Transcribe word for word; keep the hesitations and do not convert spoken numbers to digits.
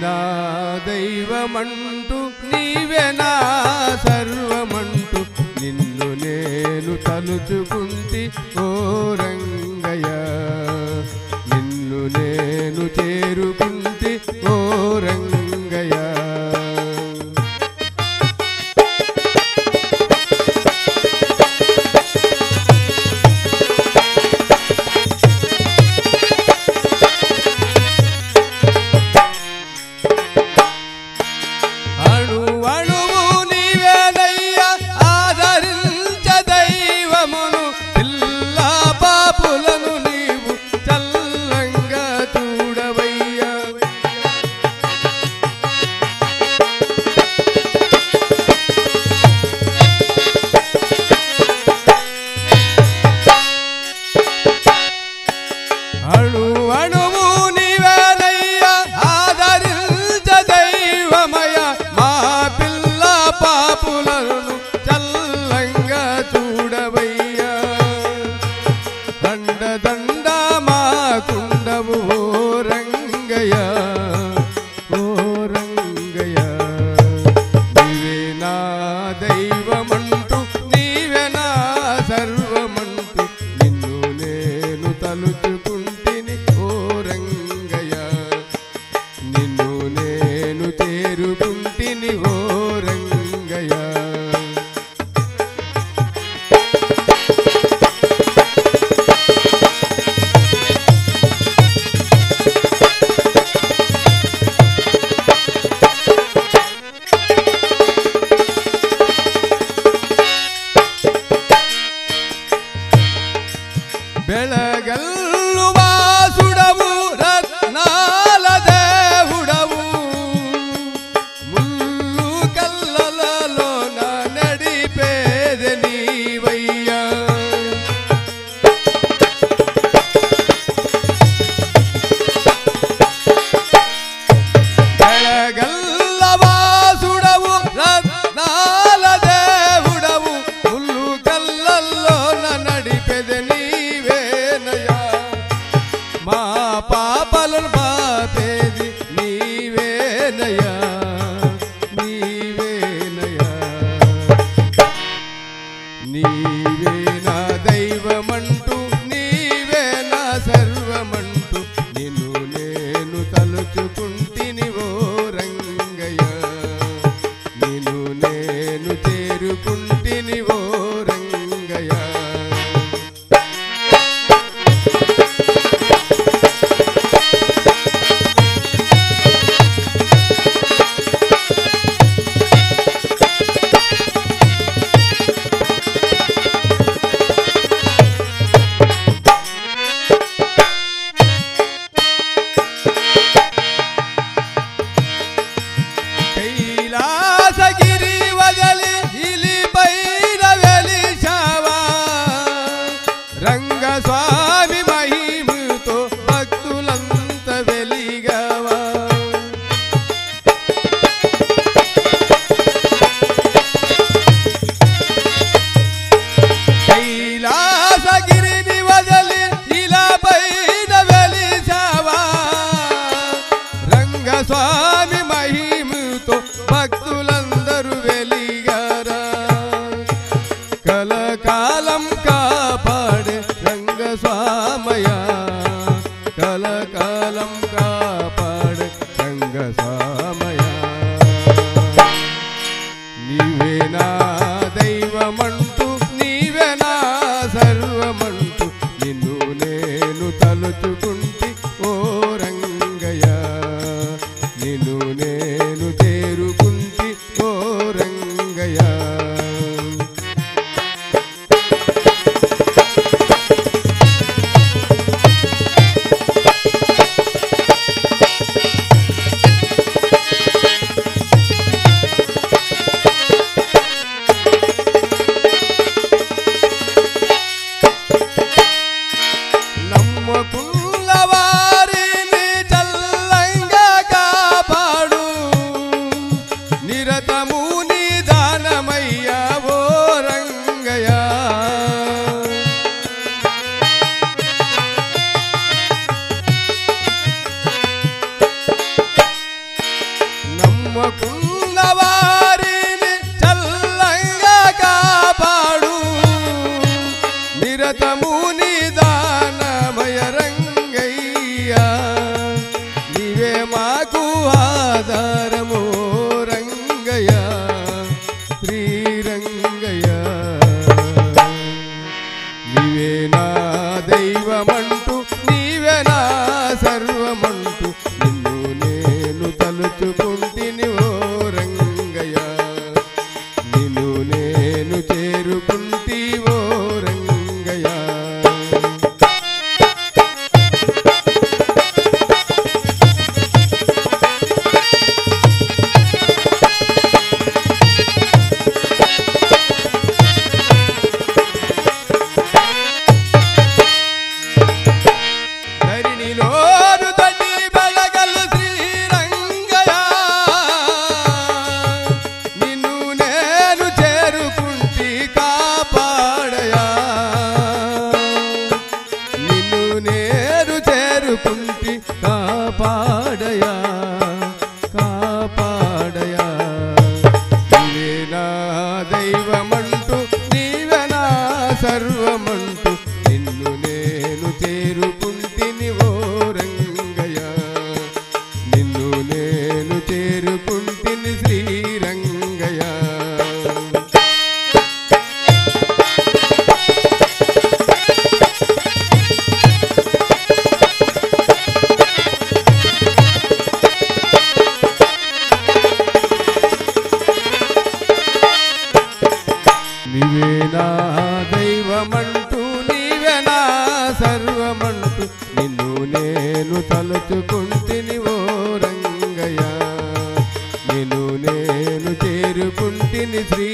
నా దైవమంటూ నీవే నా సర్వమంటూ నిన్ను నేను తలుచుకుంటి ఓ రంగయ్య నిన్ను నేను చేరుకుంటి ఓ రంగయ్య ಬೆಳಗಲ್ಲು ವಾಸುಡವು ರತ್ನಾಲ ದೇವುಡವು ಮುಲ್ಲು ಕಲ್ಲలలో ನಡಿಪೇದೆ ನೀವಯ್ಯ ಬೆಳಗಲ್ಲ ವಾಸುಡವು ರತ್ನಾಲ ದೇವುಡವು ಮುಲ್ಲು ಕಲ್ಲల్లో నడిపేದೆ మా పాపలను బాపేది నీవేనయ్యా నీవేనయ్యా నీవే నా దైవమంటూ నీవే నా సర్వమంటూ నిన్ను నేను తలుచుకుంటిని ఓ రంగయ్య నిన్ను నేను చేరుకుంటిని ఓ రంగయ్య కైలాసగిరి వదలి ఇలిపైన వెలిచావా రంగస్వామి మహిమతో భక్తులంత వెలిగావా కైలాసగిరిని వదలి ఇలిపైన వెలిచావా రంగస్వామి మహిమతో భక్తులందరూ వెలిగారా కలకాలం కాపాడే రంగస్వామయ్య కలకాలం కాపాడే రంగస్వామయ్య నీవే నా దైవమంటూ నీవే నా సర్వమంటూ నిన్ను నేను తలుచుకుంటి ఓ రంగయ్య నిన్ను నేను చేరుకుంటి ఓ రంగయ్య నమ్మకున్న వారిని చల్లంగా కాపాడు ఆధారము రంగయ్య శ్రీరంగయ్య నీవే నా దైవమంటూ నీవే నా సర్వమంటూ నిన్ను నేను తలుచుకుంటిని ఓ రంగయ్య నిన్ను నేను చేరుకుంటి ఓ రంగయ్య కుంటి కాపాడయా కాపాడయా నీవే నా దైవమంటూ నీవే నా సర్వమంటూ నిన్ను నేను చేరుకుంటిని ఓ రంగయ్య నిన్ను నేను చేరుకుంటిని శ్రీరంగయ్య నీవే నా దైవమంటూ నీవే నా సర్వమంటూ నిన్ను నేను తలుచుకుంటిని ఓ రంగయ్య నిన్ను నేను చేరుకుంటిని శ్రీ